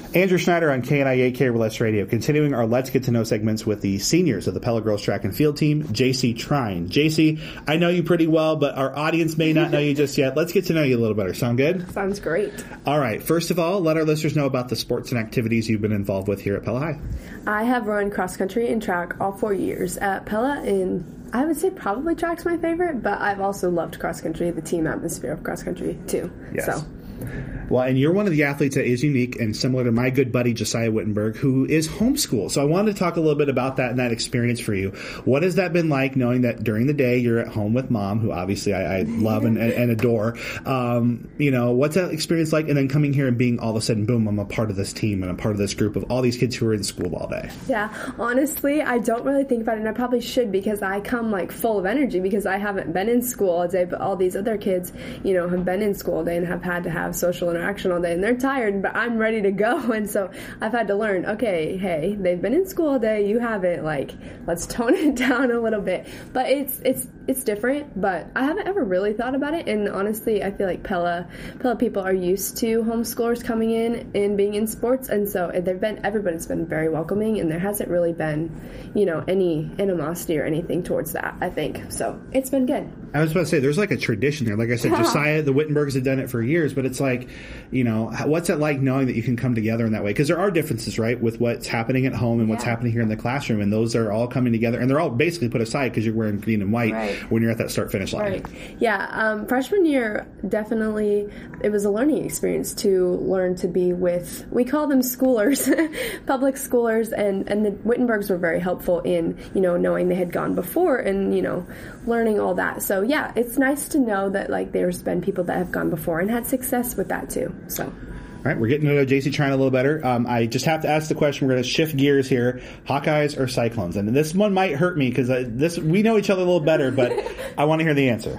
Andrew Schneider on KNIA KRLS Radio, continuing our Let's Get to Know segments with the seniors of the Pella Girls Track and Field Team, JC Trine. JC, I know you pretty well, but our audience may not know you just yet. Let's get to know you a little better. Sound good? Sounds great. All right. First of all, let our listeners know about the sports and activities you've been involved with here at Pella High. I have run cross country and track all 4 years at Pella, and I would say probably track's my favorite, but I've also loved cross country, the team atmosphere of cross country too. Yes. So. Well, and you're one of the athletes that is unique and similar to my good buddy Josiah Wittenberg, who is homeschooled. So I wanted to talk a little bit about that and that experience for you. What has that been like, knowing that during the day you're at home with mom, who obviously I love and adore? What's that experience like? And then coming here and being all of a sudden, boom, I'm a part of this team and I'm part of this group of all these kids who are in school all day. Yeah, honestly, I don't really think about it, and I probably should, because I come like full of energy because I haven't been in school all day, but all these other kids, have been in school all day and have had to have social interaction all day, and they're tired, but I'm ready to go. And so I've had to learn, okay, hey, they've been in school all day, you haven't, let's tone it down a little bit. But it's different, but I haven't ever really thought about it. And honestly, I feel like Pella people are used to homeschoolers coming in and being in sports, and so everybody's been very welcoming, and there hasn't really been any animosity or anything towards that, I think. So it's been good. I was about to say, there's like a tradition there. Like I said, Josiah, the Wittenbergs have done it for years, but it's like, what's it like knowing that you can come together in that way? Because there are differences, right, with what's happening at home and what's happening here in the classroom, and those are all coming together, and they're all basically put aside because you're wearing green and white when you're at that start-finish line. Right. Yeah. Freshman year, definitely, it was a learning experience to learn to be with, we call them schoolers, public schoolers, and the Wittenbergs were very helpful in, knowing they had gone before and, learning all that. So, yeah, it's nice to know that, there's been people that have gone before and had success with that, too. So. All right, we're getting to know JC Trine a little better. I just have to ask the question. We're going to shift gears here. Hawkeyes or Cyclones? And this one might hurt me because we know each other a little better, but I want to hear the answer.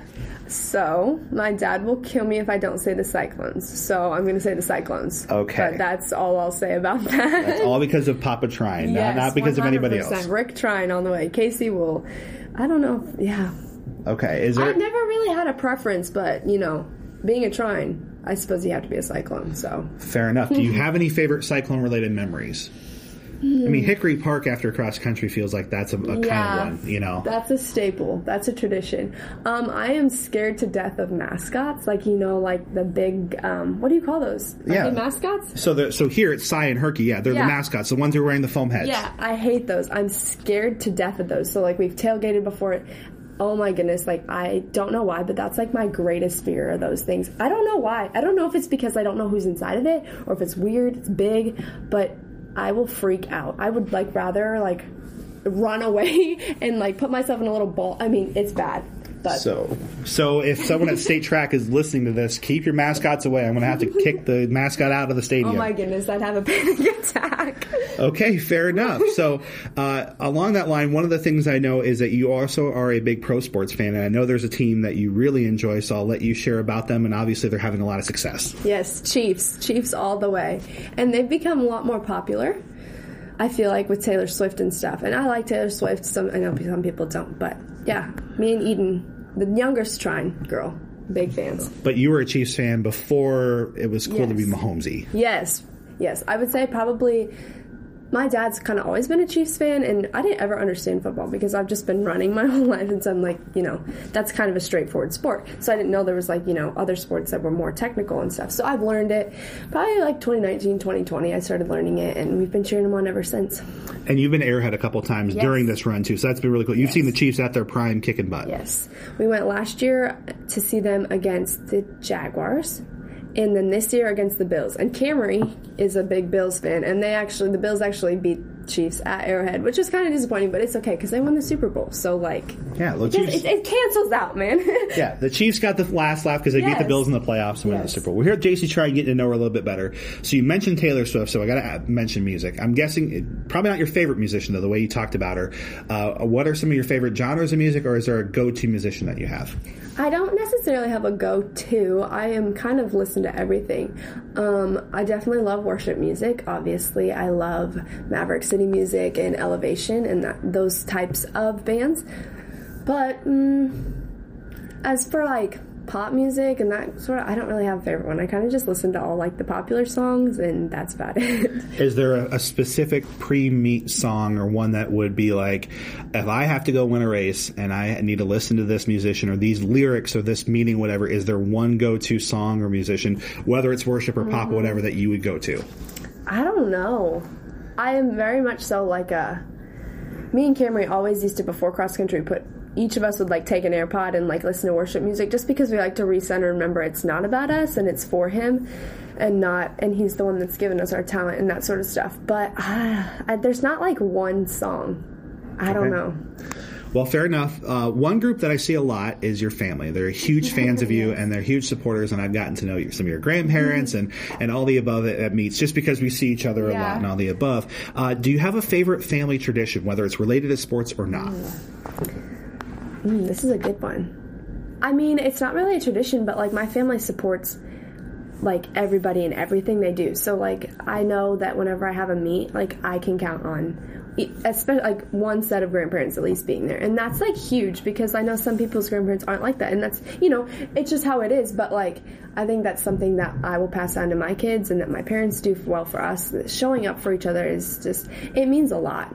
So, my dad will kill me if I don't say the Cyclones. So, I'm going to say the Cyclones. Okay. But that's all I'll say about that. That's all because of Papa Trine, yes, not because 100%. of anybody else. Rick Trine on the way. Casey will, I don't know. Yeah. Okay. I've never really had a preference, but, being a Trine, I suppose you have to be a Cyclone, so. Fair enough. Do you have any favorite Cyclone-related memories? I mean, Hickory Park after cross country feels like that's a kind of one, That's a staple. That's a tradition. I am scared to death of mascots, like the big, what do you call those? Are they mascots? So here it's Cy and Herky, they're the mascots, the ones who are wearing the foam heads. Yeah, I hate those. I'm scared to death of those. So, we've tailgated before it. Oh my goodness, I don't know why, but that's my greatest fear of those things. I don't know why. I don't know if it's because I don't know who's inside of it, or if it's weird, it's big, but I will freak out. I would rather run away and put myself in a little ball. I mean, it's bad. But. So if someone at State Track is listening to this, keep your mascots away. I'm going to have to kick the mascot out of the stadium. Oh my goodness, I'd have a panic attack. Okay, fair enough. So along that line, one of the things I know is that you also are a big pro sports fan, and I know there's a team that you really enjoy, so I'll let you share about them, and obviously they're having a lot of success. Yes, Chiefs all the way. And they've become a lot more popular, I feel like, with Taylor Swift and stuff. And I like Taylor Swift. I know some people don't, but yeah, me and Eden, the youngest Trine girl, big fans. But you were a Chiefs fan before it was cool to be Mahomesy. Yes. I would say probably my dad's kind of always been a Chiefs fan, and I didn't ever understand football because I've just been running my whole life, and so I'm that's kind of a straightforward sport. So I didn't know there was other sports that were more technical and stuff. So I've learned it probably 2019, 2020. I started learning it, and we've been cheering them on ever since. And you've been Arrowhead a couple times during this run too, so that's been really cool. You've seen the Chiefs at their prime kicking butt. Yes. We went last year to see them against the Jaguars. And then this year against the Bills. And Camry is a big Bills fan, and the Bills actually beat Chiefs at Arrowhead, which is kind of disappointing, but it's okay because they won the Super Bowl. So it cancels out, man. Yeah, the Chiefs got the last laugh because they beat the Bills in the playoffs and won the Super Bowl. We're here at JC Trine getting to know her a little bit better. So you mentioned Taylor Swift, so I got to mention music. I'm guessing probably not your favorite musician though, the way you talked about her. What are some of your favorite genres of music, or is there a go-to musician that you have? I don't necessarily have a go-to. I am kind of listen to everything. I definitely love worship music. Obviously, I love Maverick City Music and Elevation and those types of bands. But as for pop music and that sort of, I don't really have a favorite one. I kind of just listen to all like the popular songs, and that's about it. Is there a specific pre-meet song or one that would be like, if I have to go win a race and I need to listen to this musician or these lyrics or this meaning, whatever, is there one go-to song or musician, whether it's worship or pop or whatever, that you would go to? I don't know. I am very much so like me and Camry always used to, before cross country, each of us would like take an AirPod and like listen to worship music, just because we like to recenter and remember it's not about us and it's for him and he's the one that's given us our talent and that sort of stuff. But there's not like one song. I don't know. Well, fair enough. One group that I see a lot is your family. They're huge fans of you, and they're huge supporters, and I've gotten to know some of your grandparents and all the above at meets, just because we see each other a lot and all the above. Do you have a favorite family tradition, whether it's related to sports or not? This is a good one. I mean, it's not really a tradition, but like my family supports like everybody and everything they do. So like I know that whenever I have a meet, like I can count on especially like one set of grandparents at least being there, and that's like huge, because I know some people's grandparents aren't like that, and that's, you know, it's just how it is. But like I think that's something that I will pass on to my kids, and that my parents do well for us. Showing up for each other is just, it means a lot.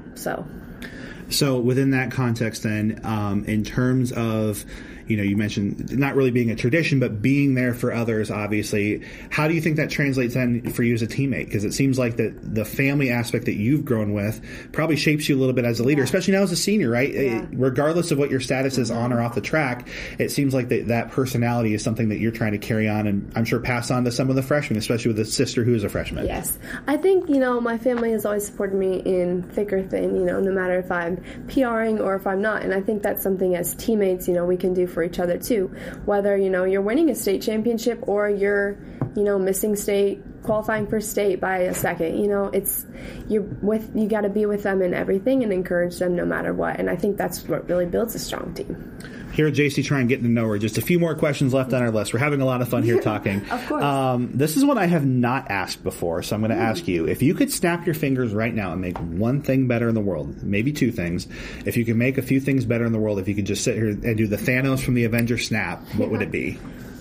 So within that context then, in terms of, you know, you mentioned not really being a tradition, but being there for others, obviously, how do you think that translates then for you as a teammate? Because it seems like the family aspect that you've grown with probably shapes you a little bit as a leader, especially now as a senior, right? Yeah. Regardless of what your status is on or off the track, it seems like that personality is something that you're trying to carry on, and I'm sure pass on to some of the freshmen, especially with a sister who is a freshman. Yes. I think, you know, my family has always supported me in thick or thin, you know, no matter if I'm PRing or if I'm not. And I think that's something as teammates, you know, we can do for each other too. Whether, you know, you're winning a state championship or you're, you know, missing state, qualifying for state by a second, you know, you got to be with them in everything and encourage them no matter what. And I think that's what really builds a strong team. Here at JC Trine, getting to know her. Just a few more questions left on our list. We're having a lot of fun here talking. Of course. This is one I have not asked before, so I'm going to ask you. If you could snap your fingers right now and make one thing better in the world, maybe two things, if you could make a few things better in the world, if you could just sit here and do the Thanos from the Avengers snap, what would it be?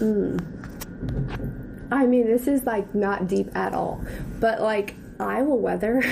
I mean, this is like not deep at all, but like Iowa weather.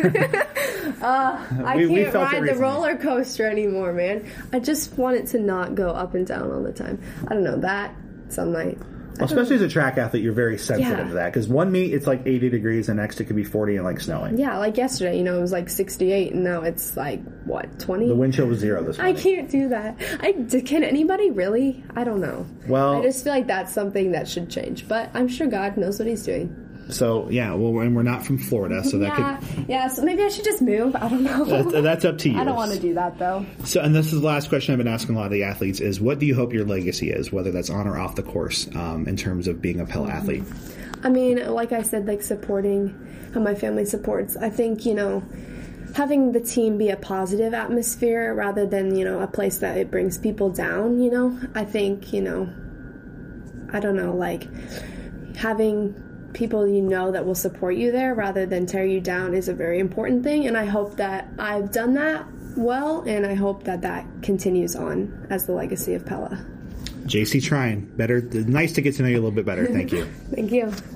I can't ride the roller coaster anymore, man. I just want it to not go up and down all the time. I don't know, that some night. Well, especially as a track athlete, you're very sensitive to that. Because one meet, it's like 80 degrees, and next it could be 40 and like snowing. Yeah, like yesterday, you know, it was like 68, and now it's like, what, 20? The wind chill was 0 this morning. I can't do that. Can anybody really? I don't know. Well, I just feel like that's something that should change. But I'm sure God knows what he's doing. So, yeah, well, and we're not from Florida, so that could... Yeah, so maybe I should just move. I don't know. That's up to you. I don't want to do that, though. So, and this is the last question I've been asking a lot of the athletes is, what do you hope your legacy is, whether that's on or off the course, in terms of being a Pella athlete? I mean, like I said, like supporting how my family supports. I think, you know, having the team be a positive atmosphere rather than, you know, a place that it brings people down, you know. I think, you know, I don't know, like having people you know that will support you there rather than tear you down is a very important thing, and I hope that I've done that well, and I hope that that continues on as the legacy of Pella. JC Trine, nice to get to know you a little bit better. Thank you. Thank you.